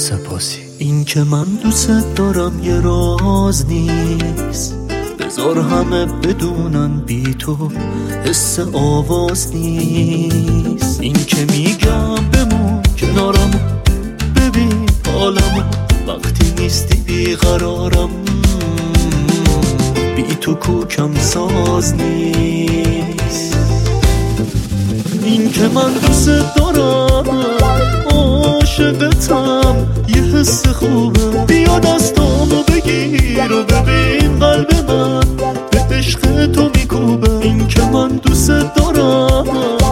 سپاسی. این که من دوست دارم یه راز نیست، بذار همه بدونن بی تو حس آواز نیست. این که میگم بمون کنارم، ببین حالمو وقتی نیستی بیقرارم، بی تو کوکم ساز نیست. این که من دوست دارم عاشقتم، یه حس خوبه، بیا دستامو بگیر و ببین قلب من به عشق تو میکوبه. این که من دوست دارم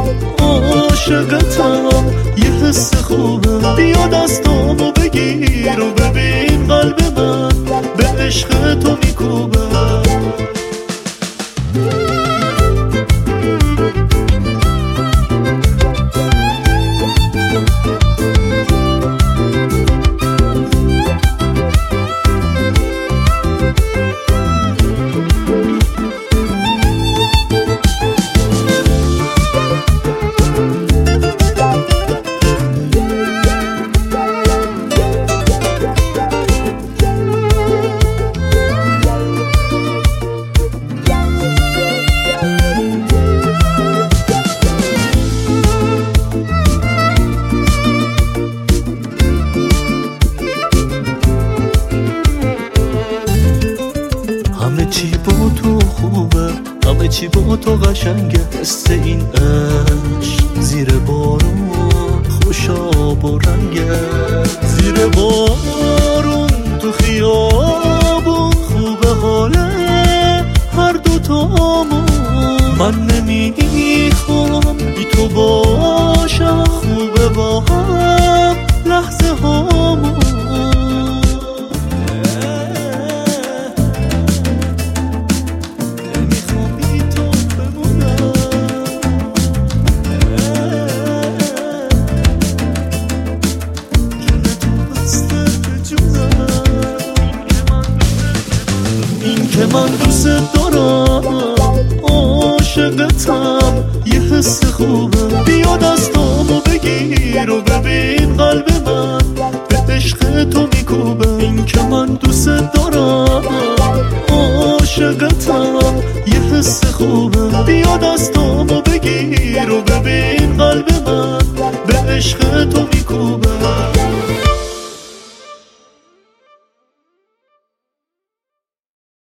عاشقتم، یه حس خوبه، بیا دستامو بگیر و ببین قلب من به عشق تو میکوبه. همه چی با تو خوبه، همه چی با تو قشنگه، حس این عشق زیر بارون خوش آب و رنگه. زیر بارون تو خیابون خوبه حاله هر دوتامون، من نمیخوام بی تو باشم، خوبه با هم لحظه هامون. که من دوست دارم عاشقتم، یه حس خوبه، بیا دستامو بگیر و ببین قلب من به عشق تو میکوبه. این که من دوست دارم عاشقتم، یه حس خوبه، بیا دستامو بگیر و ببین قلب من به عشق تو میکوبه.